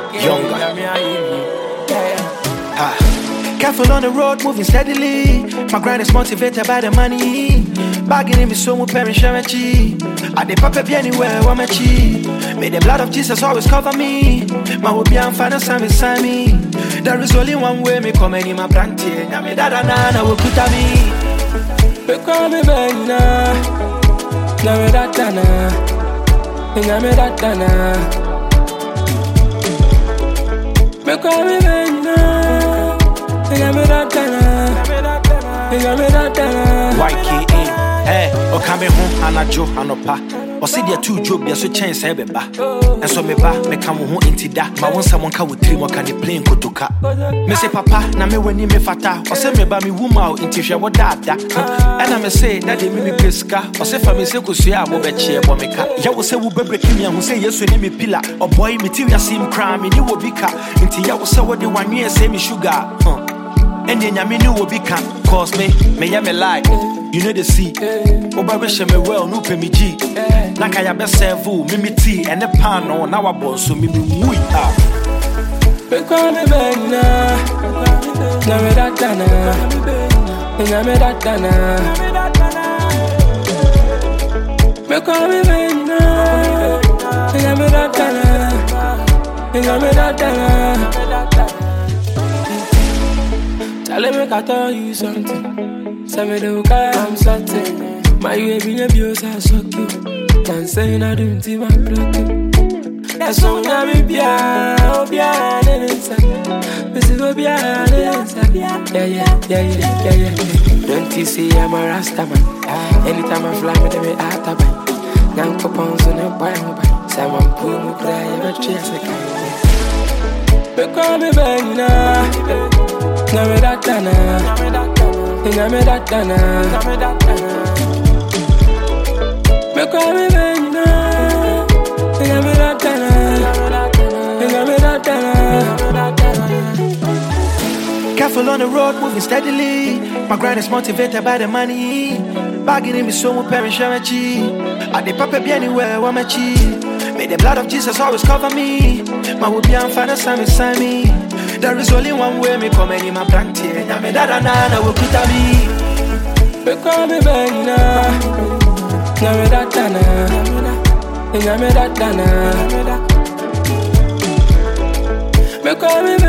Younger. Careful on the road, moving steadily. My grind is motivated by the money. Bagging in me so much parents share. I dey pop up anywhere, want me cheap. May the blood of Jesus always cover me. My hope be father beside me. There is only one way me come in my brand here. Now me dada na will put me. Me call me Benina. Now me dada na. Now me dada na. Me call me Benina. YKA, hey, o kame ho anajo anopa. O see there two job there so chance e beba. And so me ba me come ho intida. Ma won someone ka with three mo kan plane kotoka. Me say papa na me wani me fata. O say me ba me wuma o inti hwe wo dada. And I me say that dey me peska. O say fa me say kosua abo be che bo me ka. Ya wo say wo bebre kimi hu say yesu ni me pillar. O boy me ti wiasim kra me ni wo bika. Inti ya wo say wo de wanwe say me sugar. And then I knew what we can cause me ya me lie. You know the sea. Oba wish me well, no pay me G. Naka ya best serve me tea and the pan on now I born so me wui ah. Me call me Benina. Na me dada na. Na me dada na. Me call me Benina. Na me dada na. Na me dada na. Tell me I tell you something. Say me do I'm certain. My baby abuse I suck you. Can't say I don't see my blood. That's all I be bia, bia, this is bia, yeah. Don't you see I'm a Rasta man? Anytime I fly me, they me out of bed. Now coupons on a buy. Someone pull me cry, ever chase a guy. Me call me Benina. Na me dada na. Na me dada na. Me call me Benina. Na me dada na. Na me dada na. Careful on the road, moving steadily. My grind is motivated by the money. Bagging in me so much parents share. I dey pop up anywhere, want me cheap. May the blood of Jesus always cover me. My hope be father beside me. There is only one way me come in my brand here. Now me dada na will put me. Me call me Benina. Na me dada na. Na me dada na. Me call me